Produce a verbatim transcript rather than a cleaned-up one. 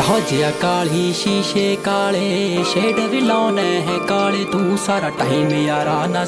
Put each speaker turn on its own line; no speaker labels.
जिया काली शीशे काले शेड भी लाने है काले तू सारा टाइम यारा ना